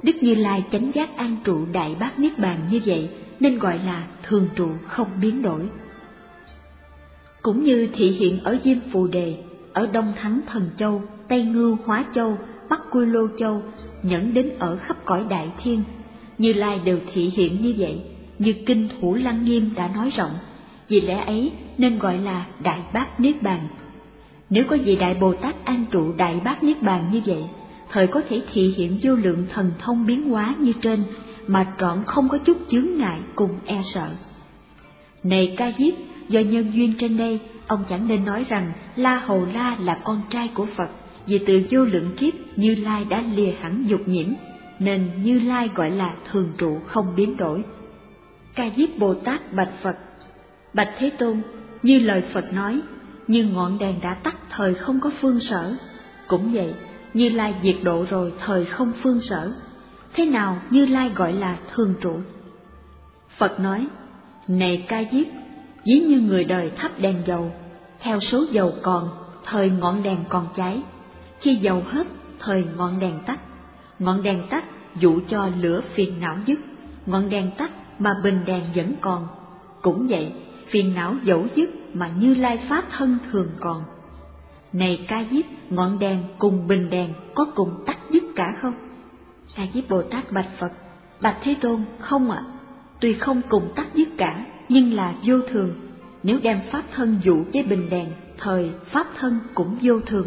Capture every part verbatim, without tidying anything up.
Đức Như Lai chánh giác an trụ Đại Bát Niết Bàn như vậy nên gọi là thường trụ không biến đổi. Cũng như thị hiện ở Diêm Phù Đề, ở Đông Thắng Thần Châu, Tây Ngưu Hóa Châu, Bắc Quy Lô Châu, nhẫn đến ở khắp cõi Đại Thiên, Như Lai đều thị hiện như vậy, như Kinh Thủ Lăng Nghiêm đã nói rộng. Vì lẽ ấy nên gọi là Đại Bát Niết Bàn. Nếu có vị Đại Bồ Tát an trụ Đại Bát Niết Bàn như vậy, thời có thể thị hiện vô lượng thần thông biến hóa như trên, mà trọn không có chút chướng ngại cùng e sợ. Này Ca Diếp, do nhân duyên trên đây, ông chẳng nên nói rằng La Hầu La là con trai của Phật, vì từ vô lượng kiếp Như Lai đã lìa hẳn dục nhiễm, nên Như Lai gọi là thường trụ không biến đổi. Ca Diếp Bồ Tát bạch Phật: Bạch Thế Tôn, như lời Phật nói, như ngọn đèn đã tắt thời không có phương sở, cũng vậy, Như Lai diệt độ rồi thời không phương sở. Thế nào Như Lai gọi là thường trụ? Phật nói: Này Ca Diếp, ví như người đời thắp đèn dầu, theo số dầu còn, thời ngọn đèn còn cháy. Khi dầu hết, thời ngọn đèn tắt. Ngọn đèn tắt dụ cho lửa phiền não dứt, ngọn đèn tắt mà bình đèn vẫn còn. Cũng vậy, phiền não dẫu dứt mà Như Lai pháp thân thường còn. Này Ca Diếp, ngọn đèn cùng bình đèn có cùng tắt dứt cả không? Ca Diếp Bồ Tát bạch Phật: Bạch Thế Tôn, không ạ. À. Tuy không cùng tắt dứt cả, nhưng là vô thường. Nếu đem pháp thân dụ với bình đèn, thời pháp thân cũng vô thường.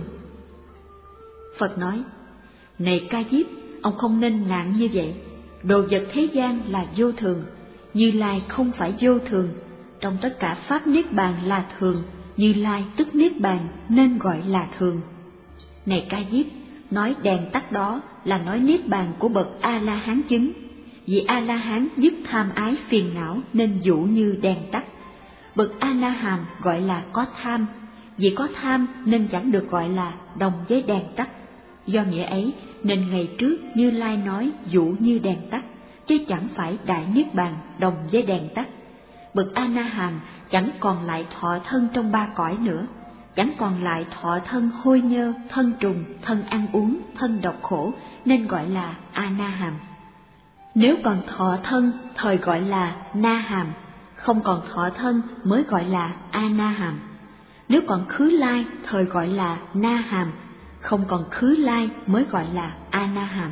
Phật nói: Này Ca Diếp, ông không nên nặng như vậy. Đồ vật thế gian là vô thường, Như Lai không phải vô thường. Trong tất cả pháp Niết Bàn là thường, Như Lai tức Niết Bàn nên gọi là thường. Này Ca Diếp, nói đèn tắt đó là nói Niết Bàn của bậc A-la-hán chứng. Vì A-la-hán dứt tham ái phiền não nên dụ như đèn tắt. Bậc A-na-hàm gọi là có tham, vì có tham nên chẳng được gọi là đồng với đèn tắt. Do nghĩa ấy nên ngày trước Như Lai nói dụ như đèn tắt, chứ chẳng phải Đại Niết Bàn đồng với đèn tắt. Bậc A-na-hàm chẳng còn lại thọ thân trong ba cõi nữa, chẳng còn lại thọ thân hôi nhơ, thân trùng, thân ăn uống, thân độc khổ, nên gọi là A-na-hàm. Nếu còn thọ thân, thời gọi là na-hàm, không còn thọ thân mới gọi là A-na-hàm. Nếu còn khứ lai, thời gọi là na-hàm, không còn khứ lai mới gọi là A-na-hàm.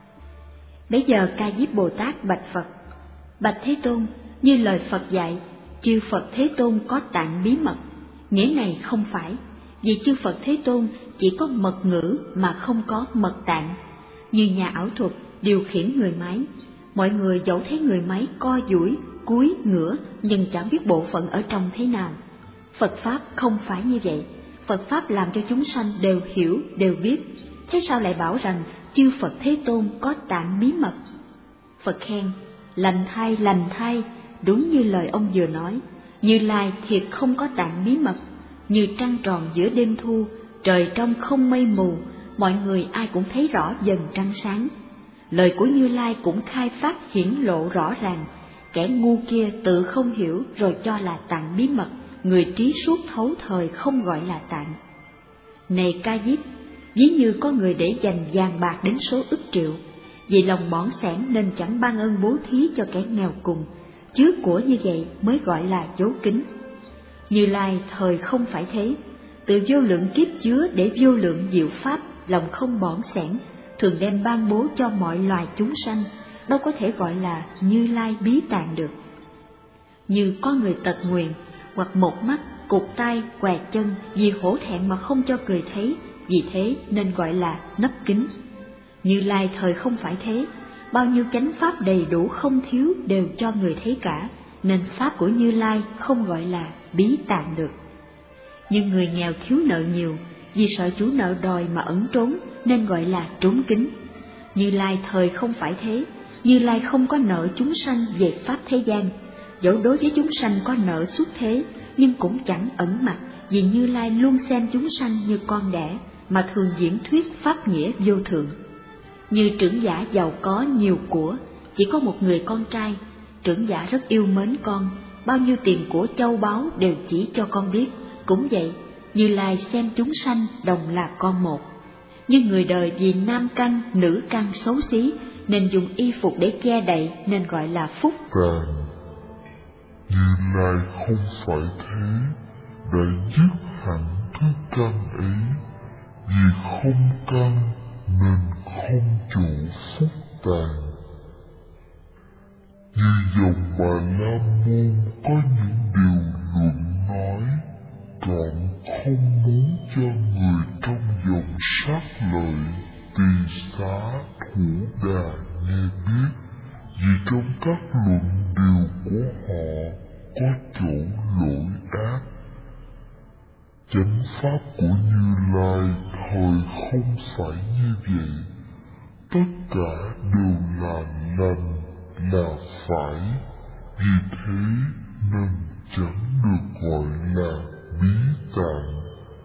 Bấy giờ Ca Diếp Bồ Tát bạch Phật: Bạch Thế Tôn, như lời Phật dạy, chư Phật Thế Tôn có tạng bí mật. Nghĩa này không phải, vì chư Phật Thế Tôn chỉ có mật ngữ mà không có mật tạng. Như nhà ảo thuật điều khiển người máy, mọi người dẫu thấy người máy co duỗi, cúi, ngửa, nhưng chẳng biết bộ phận ở trong thế nào. Phật Pháp không phải như vậy. Phật Pháp làm cho chúng sanh đều hiểu, đều biết. Thế sao lại bảo rằng chư Phật Thế Tôn có tạng bí mật? Phật khen: Lành thay, lành thay, đúng như lời ông vừa nói. Như Lai thiệt không có tạng bí mật. Như trăng tròn giữa đêm thu, trời trong không mây mù, mọi người ai cũng thấy rõ dần trăng sáng. Lời của Như Lai cũng khai phát hiển lộ rõ ràng. Kẻ ngu kia tự không hiểu rồi cho là tạng bí mật, người trí suốt thấu thời không gọi là tạng. Này Ca Diếp, ví như có người để dành vàng bạc đến số ức triệu, vì lòng bỏn sẻn nên chẳng ban ơn bố thí cho kẻ nghèo cùng, chứa của như vậy mới gọi là dấu kính. Như Lai thời không phải thế, từ vô lượng kiếp chứa để vô lượng diệu pháp, lòng không bỏn sẻn, thường đem ban bố cho mọi loài chúng sanh, đâu có thể gọi là Như Lai bí tạng được. Như có người tật nguyền, hoặc một mắt, cụt tay, què chân, vì hổ thẹn mà không cho người thấy, vì thế nên gọi là nấp kính. Như Lai thời không phải thế, bao nhiêu chánh pháp đầy đủ không thiếu đều cho người thấy cả, nên pháp của Như Lai không gọi là bí tạng được. Nhưng người nghèo thiếu nợ nhiều, vì sợ chủ nợ đòi mà ẩn trốn, nên gọi là trốn kính. Như Lai thời không phải thế, Như Lai không có nợ chúng sanh về pháp thế gian, dẫu đối với chúng sanh có nợ xuất thế, nhưng cũng chẳng ẩn mặt, vì Như Lai luôn xem chúng sanh như con đẻ, mà thường diễn thuyết pháp nghĩa vô thượng. Như trưởng giả giàu có nhiều của, chỉ có một người con trai, trưởng giả rất yêu mến con, bao nhiêu tiền của châu báu đều chỉ cho con biết. Cũng vậy, Như Lai xem chúng sanh đồng là con một. Nhưng người đời vì nam căn, nữ căn xấu xí, nên dùng y phục để che đậy nên gọi là phúc tàn. Như Lai không phải thế, đã dứt hẳn thứ căn ấy, vì không căn nên không chủ phúc tàn. Như dòng Bà La Môn có những điều luận nói, trọn không muốn cho người trong dòng sát lợi tỳ xá Thủ Đà nghe biết, vì trong các luận điều của họ có chỗ lỗi ác. Chánh pháp của Như Lai thời không phải như vậy, tất cả đều là lành, là phải, vì thế nên chẳng được gọi là bí tạng.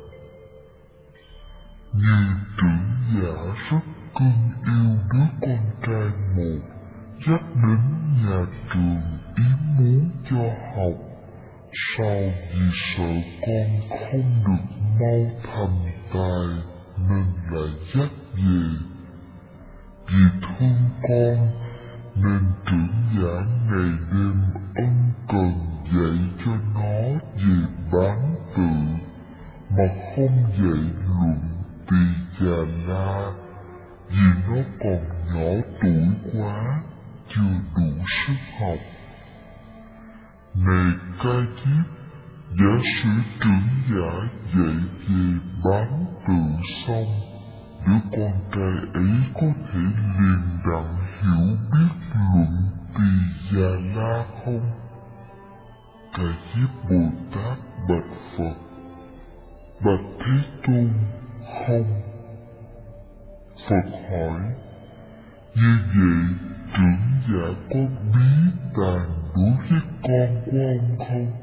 Như trưởng giả rất cưng yêu đứa con trai một, dắt đến nhà trường ý muốn cho học, sau vì sợ con không được mau thành tài nên lại dắt về. Vì thương con nên trưởng giả ngày đêm ân cần dạy cho nó về bán tự, mà không dạy luận tỳ già la, vì nó còn nhỏ tuổi quá, chưa đủ sức học. Này Ca Diếp, giả sử trưởng giả dạy về bán tự xong, đứa con trai ấy có thể liền đặng hiểu biết luận tỳ già la không? Ca Diếp Bồ Tát bạch Phật: Bạch Thế Tôn, không. Phật hỏi: Như vậy trưởng giả có bí tàn đối với con của ông không?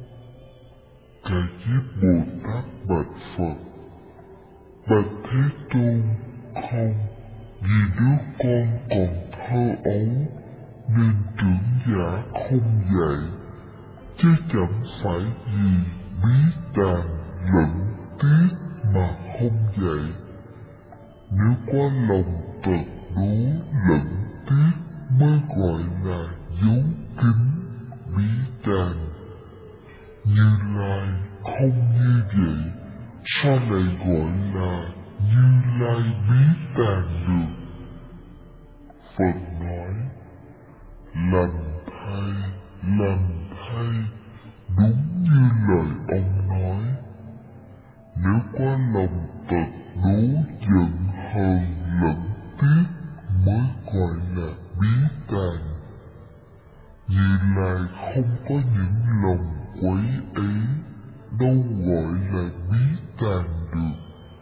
Ca Diếp Bồ Tát bạch Phật: Bạch Thế Tôn, không, vì đứa con còn thơ ấu nên trưởng giả không dạy, chứ chẳng phải vì bí tàn lẫn tiếc mà không dạy. Nếu có lòng tật đố lẫn tiếc mới gọi là dấu kín bí tàn. Như Lai không như vậy, sao lại gọi là Như Lai bí tàn được? Phật nói: Lành thay, lành thay, đúng như lời ông nói. Nếu có lòng tật đố giận hờn lẫn tiếc mới gọi là bí tàn. Như Lai không có những lòng quấy ấy, đâu gọi là bí tàn được.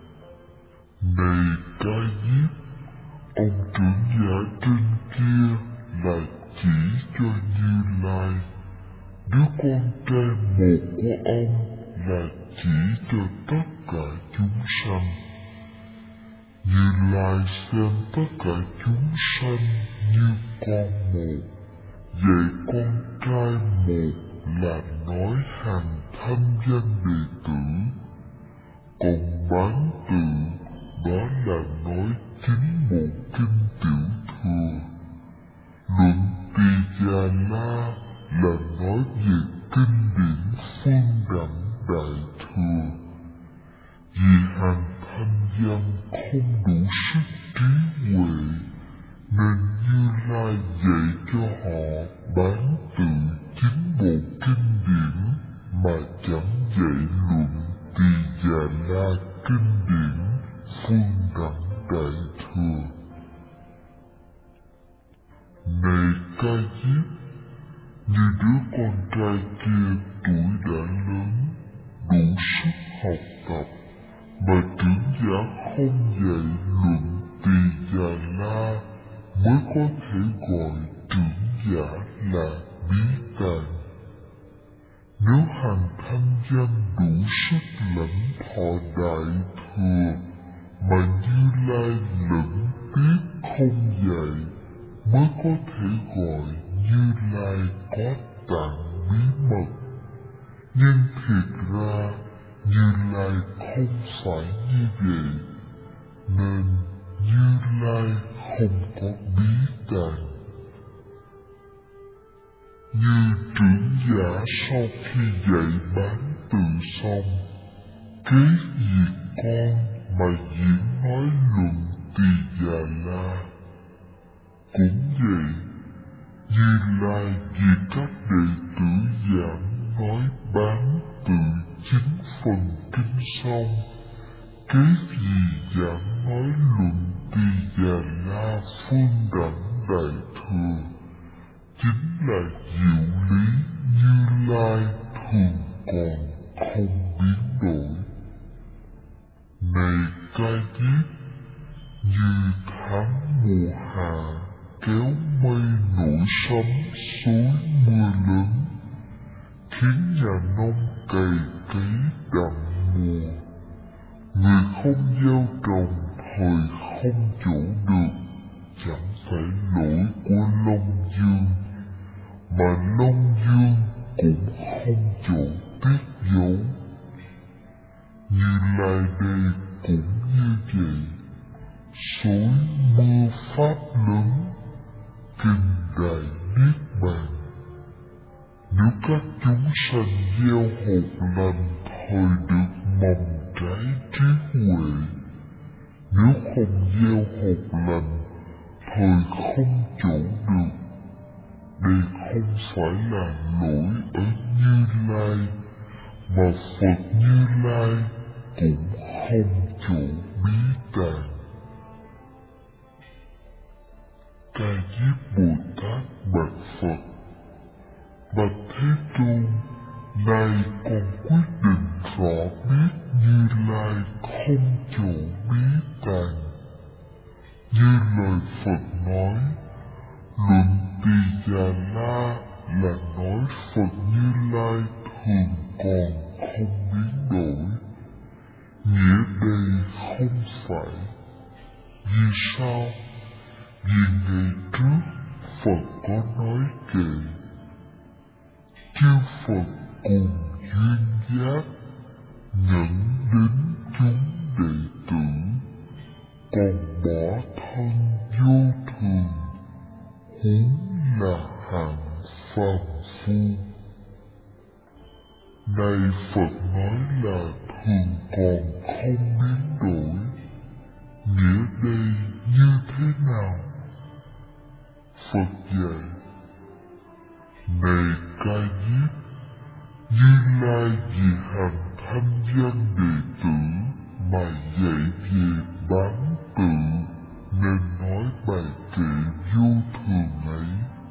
Này Ca Diếp, ông trưởng giả trên kia là chỉ cho Như Lai, đứa con trai một của ông là chỉ cho tất cả chúng sanh. Như Lai xem tất cả chúng sanh như con một, vậy con trai một là nói hàng thanh danh đệ tử, còn bán tự đó là nói chính bộ kinh tiểu thừa. Luận tỳ già la là nói về kinh điển phương đẳng đại thừa. Vì hàng thanh văn không đủ sức trí huệ nên Như Lai dạy cho họ bán tự chính bộ kinh điển mà chẳng dạy luận tỳ già la kinh điển phương đẳng đại thừa. Này Ca Diếp, như đứa con trai kia tuổi đã lớn, đủ sức học tập, mà trưởng giả không dạy luận tỳ già la mới có thể gọi trưởng giả là bí tàn. Nếu hàng thanh danh đủ sức lãnh thọ đại thừa mà Như Lai lẫn tiếc không dạy mới có thể gọi Như Lai có tạng bí mật. Nhưng thiệt ra Như Lai không phải như vậy, nên Như Lai không có bí tàng. Như trưởng giả sau khi dạy bán tự xong, kế việc con mà diễn nói luận Tỳ Già La. Cũng vậy, Như Lai vì các đệ tử giảng nói bán tự chính phần kinh xong, kế gì giảng nói luận Tỳ Già La phương đẳng đại thừa, chính là diệu lý Như Lai thường còn không biến đổi. Này Ca Diếp, như tháng mùa hạ kéo mây nổi sấm suối mưa lớn, khiến nhà nông cày cấy đặng mùa. Người không gieo trồng thời không chỗ được, chẳng phải lỗi của Long Dương, mà Long Dương cũng không chỗ tiết dấu. Như Lai đây cũng như vậy, suối mưa pháp lớn, kinh đại niết bàn. Nếu các chúng sanh gieo hột lành thời được mầm trái trí huệ, nếu không gieo hột lành thời không chỗ được, đây không phải là lỗi ở Như Lai, mà Phật Như Lai cũng không chỗ bí tàng. Ca Diếp Bồ Tát bạch Phật: Bạch Thế Tôn, nay con quyết định rõ biết Như Lai không chỗ bí tàng. Như lời Phật nói, luận Tỳ Già La là nói Phật Như Lai thường còn không biến đổi. Nghĩa đây không phải. Vì sao? Vì ngày trước Phật có nói kệ: chư Phật cùng duyên giác, nhẫn đến chúng đệ tử, còn bỏ thân vô thường, huống là hạng phàm phu. Nay Phật nói là thường còn không biến đổi, nghĩa đây như thế nào? Phật dạy: Này Ca Diếp, Như Lai vì hàng thanh văn đệ tử mà dạy về bán tự, nên nói bài kệ vô thường ấy.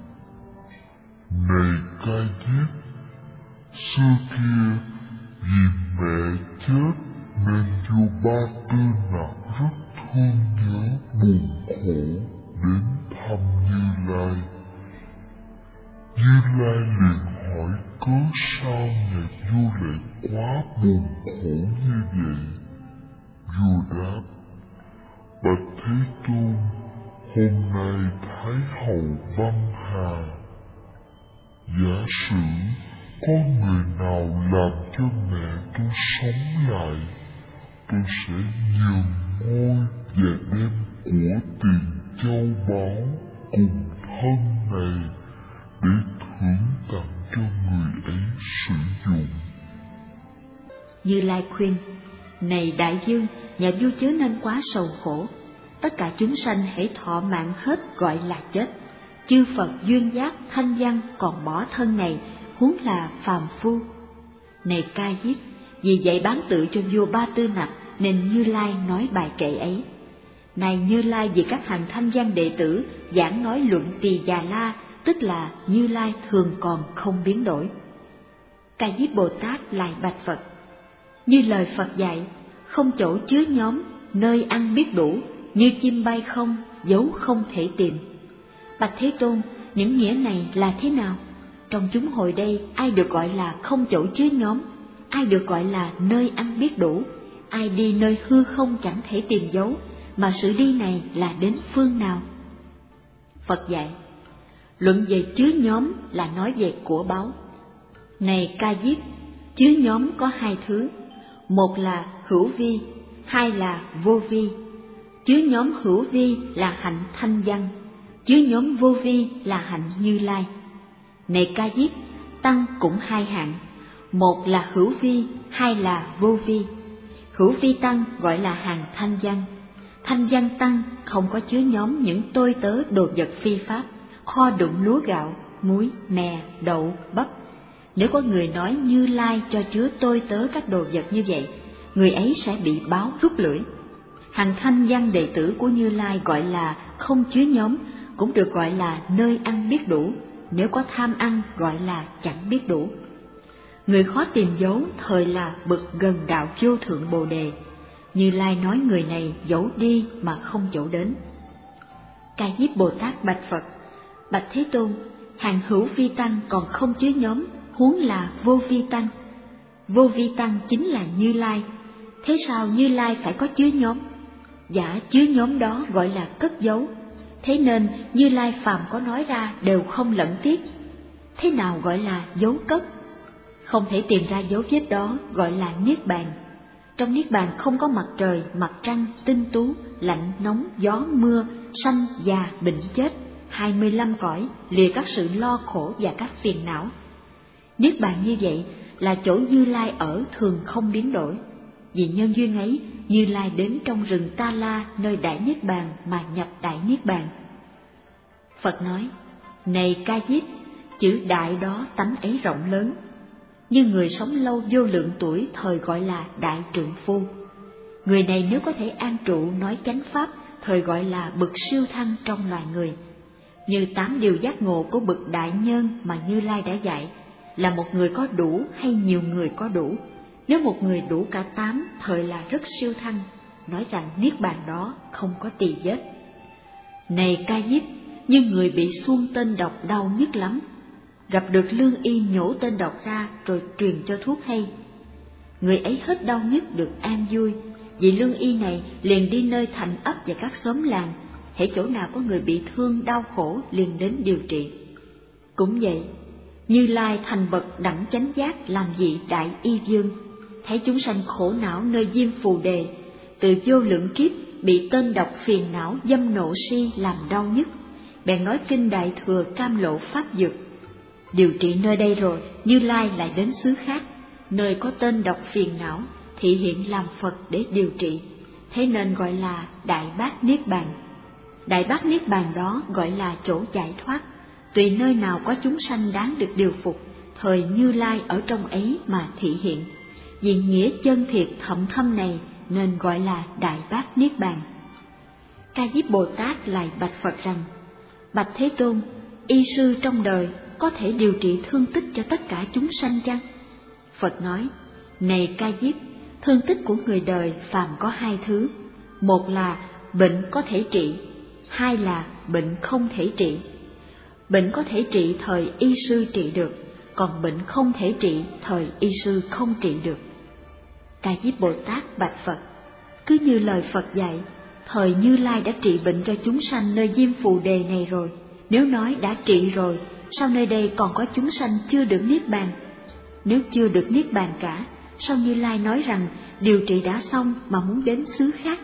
Này Ca Diếp, xưa kia vì mẹ chết nên vua Ba Tư Nặc rất thương nhớ buồn khổ đến thăm Như Lai. Như Lai liền hỏi cớ sao nhà vua lại quá buồn khổ như vậy. Vua đáp: Bạch Thế Tôn, hôm nay Thái Hậu băng hà. Giả sử có người nào làm cho mẹ tôi sống lại, tôi sẽ nhường ngôi và đem của tiền châu báu cùng thân này để thưởng tặng cho người ấy sử dụng. Như Lai khuyên: Này đại dương, nhà vua chớ nên quá sầu khổ. Tất cả chúng sanh hãy thọ mạng hết gọi là chết. Chư Phật duyên giác thanh văn còn bỏ thân này, huống là phàm phu. Này Ca Diếp, vì dạy bán tự cho vua Ba Tư Nặc nên Như Lai nói bài kệ ấy. Này Như Lai vì các hàng thanh văn đệ tử giảng nói luận Tỳ Già La, tức là Như Lai thường còn không biến đổi. Ca Diếp Bồ Tát lại bạch Phật: Như lời Phật dạy, không chỗ chứa nhóm, nơi ăn biết đủ, như chim bay không, dấu không thể tìm. Bạch Thế Tôn, những nghĩa này là thế nào? Trong chúng hồi đây, ai được gọi là không chỗ chứa nhóm? Ai được gọi là nơi ăn biết đủ? Ai đi nơi hư không chẳng thể tìm dấu? Mà sự đi này là đến phương nào? Phật dạy: Luận về chứa nhóm là nói về của báu. Này Ca Diếp, chứa nhóm có hai thứ. Một là hữu vi, hai là vô vi. chứa nhóm hữu vi là hạnh thanh văn, chứa nhóm vô vi là hạnh Như Lai. Này Ca Diếp, tăng cũng hai hạng, một là hữu vi, hai là vô vi. Hữu vi tăng gọi là hàng thanh văn, thanh văn tăng không có chứa nhóm những tôi tớ đồ vật phi pháp, kho đựng lúa gạo, muối, mè, đậu, bắp. Nếu có người nói Như Lai cho chứa tôi tớ các đồ vật như vậy, người ấy sẽ bị báo rút lưỡi. Hàng thanh văn đệ tử của Như Lai gọi là không chứa nhóm, cũng được gọi là nơi ăn biết đủ, nếu có tham ăn gọi là chẳng biết đủ. Người khó tìm dấu thời là bậc gần đạo vô thượng Bồ Đề. Như Lai nói người này dẫu đi mà không dẫu đến. Ca Diếp Bồ Tát bạch Phật: Bạch Thế Tôn, hàng hữu vi tăng còn không chứa nhóm, huống là vô vi tăng. Vô vi tăng chính là Như Lai, thế sao Như Lai phải có chứa nhóm? Giả chứa nhóm đó gọi là cất giấu, thế nên Như Lai phàm có nói ra đều không lẫn tiếc. Thế nào gọi là dấu cất? Không thể tìm ra dấu vết đó gọi là niết bàn. Trong niết bàn không có mặt trời, mặt trăng, tinh tú, lạnh, nóng, gió, mưa, sanh, già, bệnh, chết, hai mươi lăm cõi, lìa các sự lo khổ và các phiền não. Niết bàn như vậy là chỗ Như Lai ở thường không biến đổi. Vì nhân duyên ấy, Như Lai đến trong rừng Ta La nơi Đại Niết Bàn mà nhập Đại Niết Bàn. Phật nói: Này Ca Diếp, chữ đại đó tánh ấy rộng lớn, như người sống lâu vô lượng tuổi thời gọi là đại trượng phu. Người này nếu có thể an trụ nói chánh pháp, thời gọi là bậc siêu thăng trong loài người. Như tám điều giác ngộ của bậc đại nhân mà Như Lai đã dạy, là một người có đủ hay nhiều người có đủ. Nếu một người đủ cả tám, thời là rất siêu thăng, nói rằng niết bàn đó không có tỳ vết. Này Ca Diếp, như người bị xuông tên độc đau nhức lắm, gặp được lương y nhổ tên độc ra rồi truyền cho thuốc hay. Người ấy hết đau nhức được an vui, vì lương y này liền đi nơi thành ấp và các xóm làng, hễ chỗ nào có người bị thương đau khổ liền đến điều trị. Cũng vậy, Như Lai thành bậc đẳng chánh giác làm vị đại y vương, thấy chúng sanh khổ não nơi diêm phù đề, từ vô lượng kiếp bị tên độc phiền não dâm nộ si làm đau nhức, bèn nói kinh Đại Thừa Cam Lộ Pháp Dược. Điều trị nơi đây rồi, Như Lai lại đến xứ khác, nơi có tên độc phiền não, thị hiện làm Phật để điều trị, thế nên gọi là Đại Bát Niết Bàn. Đại Bát Niết Bàn đó gọi là chỗ giải thoát, tùy nơi nào có chúng sanh đáng được điều phục, thời Như Lai ở trong ấy mà thị hiện. Vì nghĩa chân thiệt thậm thâm này nên gọi là Đại Bát Niết Bàn. Ca Diếp Bồ Tát lại bạch Phật rằng: Bạch Thế Tôn, y sư trong đời có thể điều trị thương tích cho tất cả chúng sanh chăng? Phật nói: Này Ca Diếp, thương tích của người đời phàm có hai thứ, một là bệnh có thể trị, hai là bệnh không thể trị. Bệnh có thể trị thời y sư trị được, còn bệnh không thể trị thời y sư không trị được. Ca Diếp Bồ Tát bạch Phật: Cứ như lời Phật dạy, thời Như Lai đã trị bệnh cho chúng sanh nơi diêm phù đề này rồi. Nếu nói đã trị rồi, sao nơi đây còn có chúng sanh chưa được niết bàn? Nếu chưa được niết bàn cả, sao Như Lai nói rằng điều trị đã xong mà muốn đến xứ khác?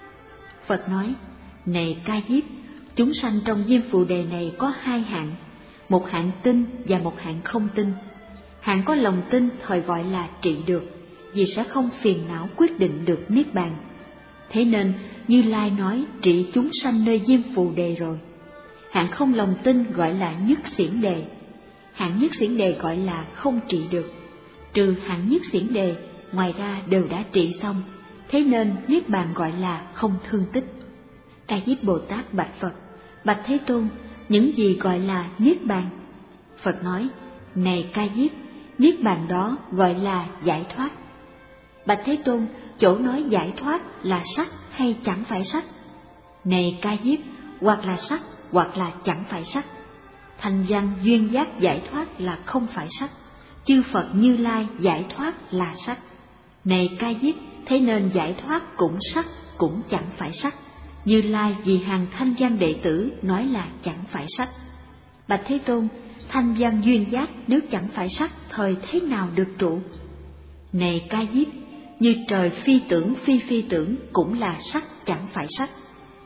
Phật nói: Này Ca Diếp, chúng sanh trong diêm phù đề này có hai hạng, một hạng tin và một hạng không tin. Hạng có lòng tin thời gọi là trị được, vì sẽ không phiền não quyết định được niết bàn. Thế nên Như Lai nói trị chúng sanh nơi diêm phù đề rồi. Hạng không lòng tin gọi là nhất xiển đề. Hạng nhất xiển đề gọi là không trị được. Trừ hạng nhất xiển đề, ngoài ra đều đã trị xong, thế nên niết bàn gọi là không thương tích. Ca Diếp Bồ Tát bạch Phật: Bạch Thế Tôn, những gì gọi là niết bàn? Phật nói: Này Ca Diếp, niết bàn đó gọi là giải thoát. Bạch Thế Tôn, chỗ nói giải thoát là sắc hay chẳng phải sắc? Này Ca Diếp, hoặc là sắc hoặc là chẳng phải sắc. Thanh văn duyên giác giải thoát là không phải sắc, chư Phật Như Lai giải thoát là sắc. Này Ca Diếp, thế nên giải thoát cũng sắc cũng chẳng phải sắc. Như Lai vì hàng thanh văn đệ tử nói là chẳng phải sắc. Bạch Thế Tôn, thanh văn duyên giác nếu chẳng phải sắc, thời thế nào được trụ? Này Ca Diếp, như trời phi tưởng phi phi tưởng cũng là sắc chẳng phải sắc.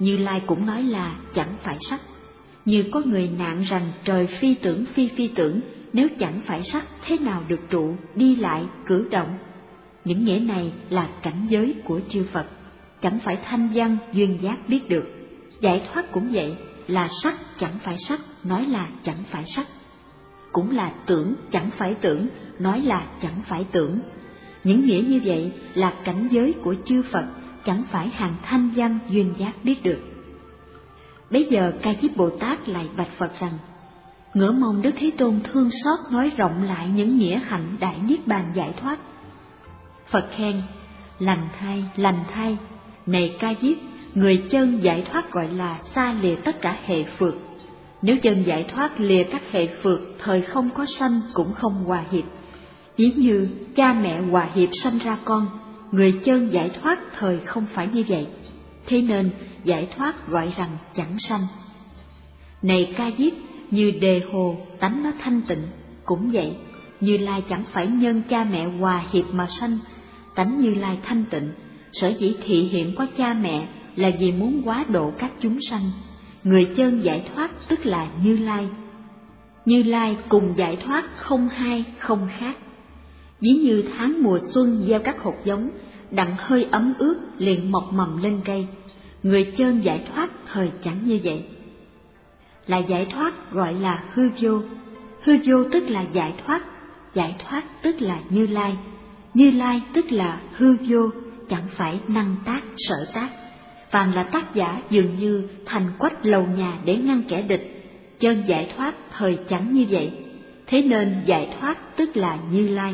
Như Lai cũng nói là chẳng phải sắc. Như có người nạn rằng trời phi tưởng phi phi tưởng, nếu chẳng phải sắc thế nào được trụ, đi lại, cử động. Những nghĩa này là cảnh giới của chư Phật, chẳng phải thanh văn duyên giác biết được. Giải thoát cũng vậy, là sắc chẳng phải sắc, nói là chẳng phải sắc. Cũng là tưởng chẳng phải tưởng, nói là chẳng phải tưởng. Những nghĩa như vậy là cảnh giới của chư Phật, chẳng phải hàng thanh văn duyên giác biết được. Bấy giờ Ca Diếp Bồ Tát lại bạch Phật rằng: ngỡ mong Đức Thế Tôn thương xót nói rộng lại những nghĩa hạnh đại niết bàn giải thoát. Phật khen: lành thay, lành thay, này Ca Diếp, người chân giải thoát gọi là xa lìa tất cả hệ phược. Nếu chân giải thoát lìa các hệ phược, thời không có sanh cũng không hòa hiệp. Ví như cha mẹ hòa hiệp sanh ra con, người chân giải thoát thời không phải như vậy. Thế nên giải thoát gọi rằng chẳng sanh. Này Ca Diếp, như đề hồ tánh nó thanh tịnh, cũng vậy, Như Lai chẳng phải nhân cha mẹ hòa hiệp mà sanh, tánh Như Lai thanh tịnh, sở dĩ thị hiện có cha mẹ là vì muốn hóa độ các chúng sanh. Người chân giải thoát tức là Như Lai. Như Lai cùng giải thoát không hai không khác. Ví như tháng mùa xuân gieo các hột giống, đặng hơi ấm ướt liền mọc mầm lên cây. Người chân giải thoát thời chẳng như vậy. Là giải thoát gọi là hư vô. Hư vô tức là giải thoát, giải thoát tức là Như Lai. Như Lai tức là hư vô, chẳng phải năng tác sở tác. Phàm là tác giả dường như thành quách lầu nhà để ngăn kẻ địch. Chân giải thoát thời chẳng như vậy. Thế nên giải thoát tức là Như Lai.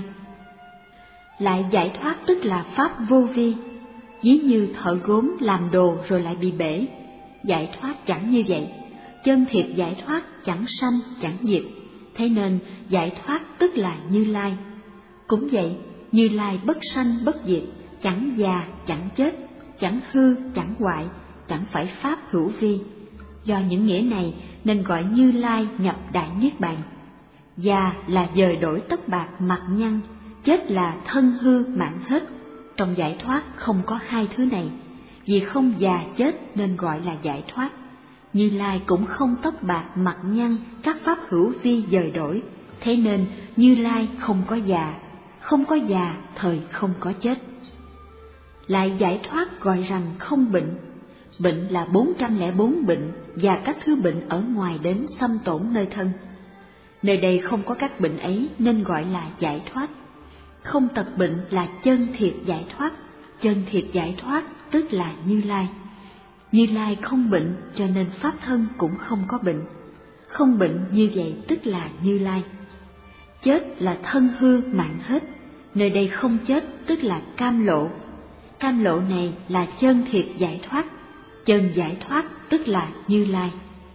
Lại giải thoát tức là pháp vô vi. Ví như thợ gốm làm đồ rồi lại bị bể. Giải thoát chẳng như vậy. Chân thiệt giải thoát chẳng sanh chẳng diệt. Thế nên giải thoát tức là Như Lai. Cũng vậy, Như Lai bất sanh bất diệt, chẳng già chẳng chết, chẳng hư chẳng hoại, chẳng phải pháp hữu vi. Do những nghĩa này nên gọi Như Lai nhập đại niết bàn. Già là dời đổi tất bạc mặt nhăn, chết là thân hư mạng hết. Trong giải thoát không có hai thứ này, vì không già chết nên gọi là giải thoát. Như Lai cũng không tóc bạc mặt nhăn, các pháp hữu vi dời đổi, thế nên Như Lai không có già, không có già thời không có chết. Lại giải thoát gọi rằng không bệnh. Bệnh là bốn trăm lẻ bốn bệnh và các thứ bệnh ở ngoài đến xâm tổn nơi thân. Nơi đây không có các bệnh ấy nên gọi là giải thoát. Không tật bệnh là chân thiệt giải thoát, chân thiệt giải thoát tức là Như Lai. Như Lai không bệnh cho nên pháp thân cũng không có bệnh. Không bệnh như vậy tức là Như Lai. Chết là thân hư mạng hết, nơi đây không chết tức là cam lộ. Cam lộ này là chân thiệt giải thoát, chân giải thoát tức là Như Lai.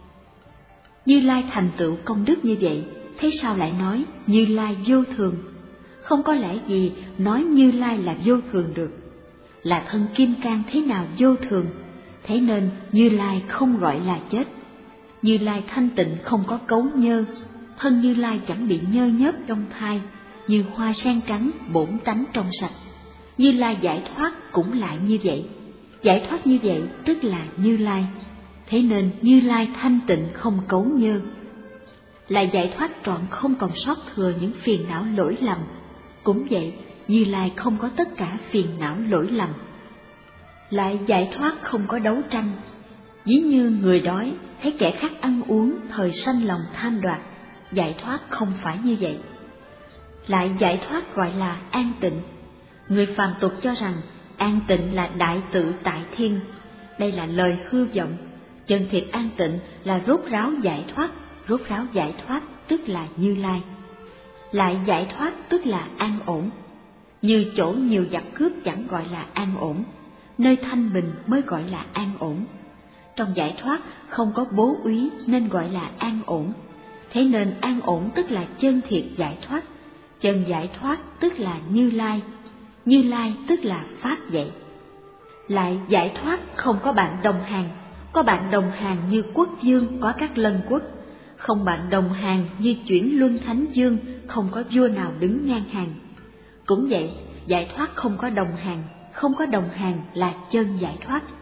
Như Lai thành tựu công đức như vậy, thế sao lại nói Như Lai vô thường? Không có lẽ gì nói Như Lai là vô thường được. Là thân kim cang thế nào vô thường, thế nên Như Lai không gọi là chết. Như Lai thanh tịnh không có cấu nhơ, thân Như Lai chẳng bị nhơ nhớp trong thai, như hoa sen trắng bổn tánh trong sạch. Như Lai giải thoát cũng lại như vậy, giải thoát như vậy tức là Như Lai. Thế nên Như Lai thanh tịnh không cấu nhơ. Là giải thoát trọn không còn sót thừa những phiền não lỗi lầm. Cũng vậy, Như Lai không có tất cả phiền não lỗi lầm. Lại giải thoát không có đấu tranh. Ví như người đói thấy kẻ khác ăn uống thời sanh lòng tham đoạt, giải thoát không phải như vậy. Lại giải thoát gọi là an tịnh. Người phàm tục cho rằng an tịnh là đại tự tại thiên. Đây là lời hư vọng. Chân thiệt an tịnh là rốt ráo giải thoát, rốt ráo giải thoát tức là Như Lai. Lại giải thoát tức là an ổn. Như chỗ nhiều giặc cướp chẳng gọi là an ổn, nơi thanh bình mới gọi là an ổn. Trong giải thoát không có bố úy nên gọi là an ổn. Thế nên an ổn tức là chân thiệt giải thoát, chân giải thoát tức là Như Lai, Như Lai tức là pháp vậy. Lại giải thoát không có bạn đồng hàng, có bạn đồng hàng như quốc vương có các lân quốc, không bạn đồng hàng như chuyển luân thánh dương, không có vua nào đứng ngang hàng. Cũng vậy, giải thoát không có đồng hàng, không có đồng hàng là chân giải thoát.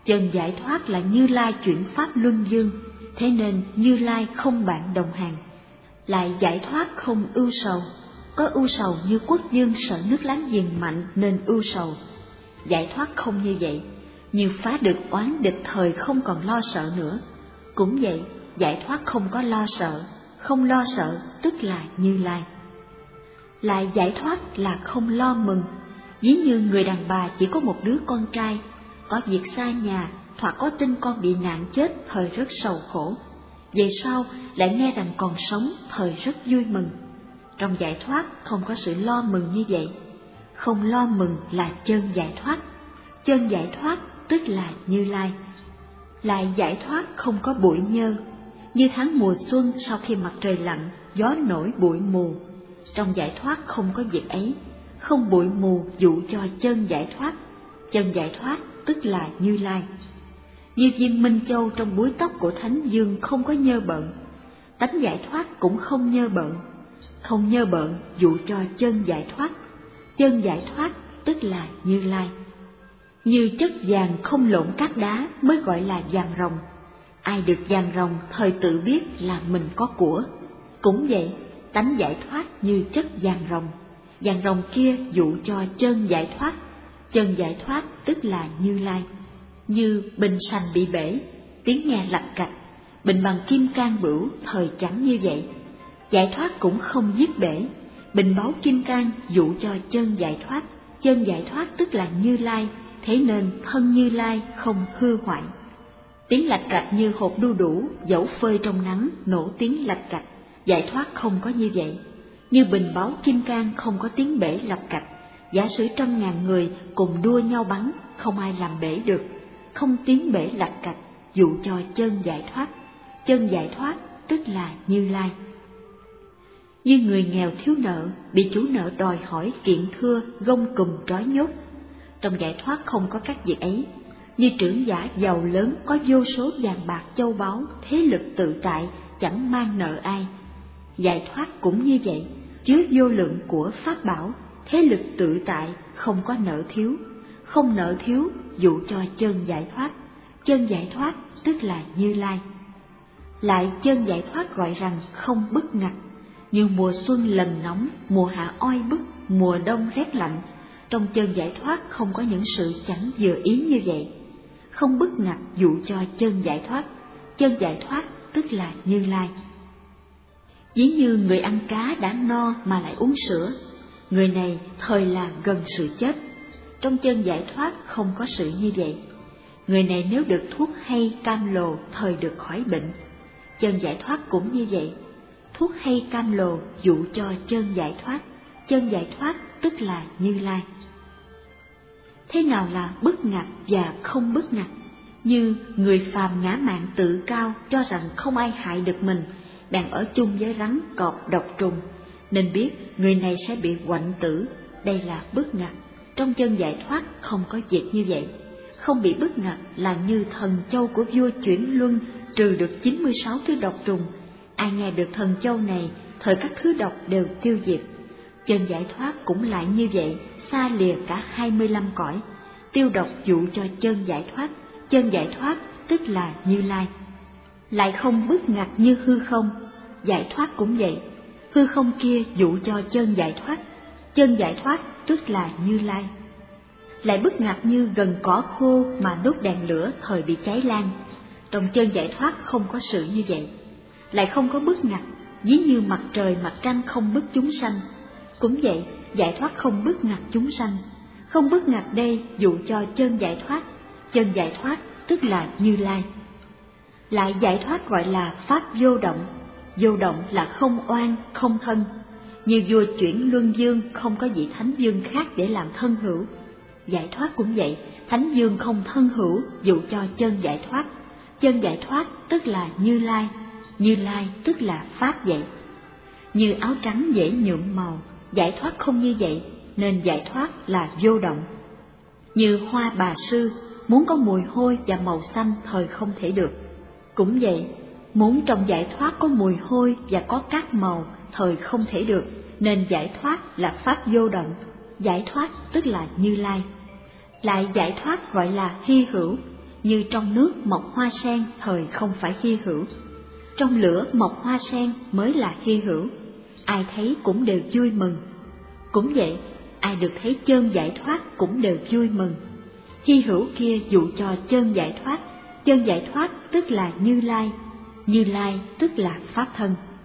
Chân giải thoát là Như Lai chuyển pháp luân dương, thế nên Như Lai không bạn đồng hàng. Lại giải thoát không ưu sầu, có ưu sầu như quốc vương sợ nước láng giềng mạnh nên ưu sầu. Giải thoát không như vậy, như phá được oán địch thời không còn lo sợ nữa. Cũng vậy, giải thoát không có lo sợ, không lo sợ tức là Như Lai. Lại giải thoát là không lo mừng, ví như người đàn bà chỉ có một đứa con trai, có việc xa nhà hoặc có tin con bị nạn chết thời rất sầu khổ, về sau lại nghe rằng còn sống thời rất vui mừng. Trong giải thoát không có sự lo mừng như vậy, không lo mừng là chân giải thoát, chân giải thoát tức là Như Lai. Lại giải thoát không có bụi nhơ, như tháng mùa xuân sau khi mặt trời lặn, gió nổi bụi mù. Trong giải thoát không có việc ấy, không bụi mù dụ cho chân giải thoát, chân giải thoát tức là Như Lai. Như viên minh châu trong búi tóc của Thánh Dương không có nhơ bợn, tánh giải thoát cũng không nhơ bợn, không nhơ bợn dụ cho chân giải thoát, chân giải thoát tức là Như Lai. Như chất vàng không lộn cát đá mới gọi là vàng ròng, ai được vàng ròng thời tự biết là mình có của. Cũng vậy, tánh giải thoát như chất vàng ròng, vàng ròng kia dụ cho chân giải thoát, chân giải thoát tức là Như Lai. Như bình sành bị bể, tiếng nghe lạch cạch, bình bằng kim cang bửu thời chẳng như vậy. Giải thoát cũng không giết bể, bình báu kim cang dụ cho chân giải thoát, chân giải thoát tức là Như Lai, thế nên thân Như Lai không hư hoại. Tiếng lạch cạch như hột đu đủ, dẫu phơi trong nắng nổ tiếng lạch cạch, giải thoát không có như vậy. Như bình báu kim cang không có tiếng bể lạch cạch, giả sử trăm ngàn người cùng đua nhau bắn, không ai làm bể được, không tiếng bể lạch cạch dụ cho chân giải thoát, chân giải thoát tức là Như Lai. Như người nghèo thiếu nợ, bị chủ nợ đòi hỏi kiện thưa, gông cùm trói nhốt. Trong giải thoát không có các việc ấy. Như trưởng giả giàu lớn có vô số vàng bạc châu báu, thế lực tự tại, chẳng mang nợ ai. Giải thoát cũng như vậy, chứa vô lượng của pháp bảo, thế lực tự tại, không có nợ thiếu, không nợ thiếu dụ cho chân giải thoát, chân giải thoát tức là Như Lai. Lại chân giải thoát gọi rằng không bức ngặt, như mùa xuân lần nóng, mùa hạ oi bức, mùa đông rét lạnh. Trong chân giải thoát không có những sự chẳng vừa ý như vậy, không bức ngặt dụ cho chân giải thoát, chân giải thoát tức là Như Lai. Ví như người ăn cá đã no mà lại uống sữa, người này thời là gần sự chết. Trong chân giải thoát không có sự như vậy, người này nếu được thuốc hay cam lồ thời được khỏi bệnh. Chân giải thoát cũng như vậy, thuốc hay cam lồ dụ cho chân giải thoát, chân giải thoát tức là Như Lai. Thế nào là bức ngặt và không bức ngặt? Như người phàm ngã mạn tự cao, cho rằng không ai hại được mình, bèn ở chung với rắn, cọp, độc trùng, nên biết người này sẽ bị quạnh tử, đây là bức ngặt. Trong chân giải thoát không có việc như vậy, không bị bức ngặt là như thần châu của vua chuyển luân trừ được chín mươi sáu thứ độc trùng. Ai nghe được thần châu này, thời các thứ độc đều tiêu diệt. Chân giải thoát cũng lại như vậy, xa lìa cả hai mươi lăm cõi, tiêu độc dụ cho chân giải thoát, chân giải thoát tức là Như Lai. Lại không bức ngặt như hư không, giải thoát cũng vậy, hư không kia dụ cho chân giải thoát, chân giải thoát tức là Như Lai. Lại bức ngặt như gần cỏ khô mà đốt đèn lửa thời bị cháy lan, trong chân giải thoát không có sự như vậy. Lại không có bức ngặt, ví như mặt trời mặt trăng không bức chúng sanh. Cũng vậy, giải thoát không bức ngặt chúng sanh, không bức ngặt đây dụ cho chân giải thoát, chân giải thoát tức là Như Lai. Lại giải thoát gọi là pháp vô động, vô động là không oan, không thân. Như vua chuyển luân dương không có vị thánh dương khác để làm thân hữu. Giải thoát cũng vậy, thánh dương không thân hữu dụ cho chân giải thoát, chân giải thoát tức là Như Lai, Như Lai tức là pháp vậy. Như áo trắng dễ nhuộm màu, giải thoát không như vậy, nên giải thoát là vô động. Như hoa bà sư, muốn có mùi hôi và màu xanh thời không thể được. Cũng vậy, muốn trong giải thoát có mùi hôi và có các màu thời không thể được, nên giải thoát là pháp vô động, giải thoát tức là Như Lai. Lại giải thoát gọi là hy hữu, như trong nước mọc hoa sen thời không phải hy hữu, trong lửa mọc hoa sen mới là hy hữu, ai thấy cũng đều vui mừng. Cũng vậy, ai được thấy chân giải thoát cũng đều vui mừng. Hy hữu kia dụ cho chân giải thoát, chân giải thoát tức là Như Lai, Như Lai tức là Pháp thân.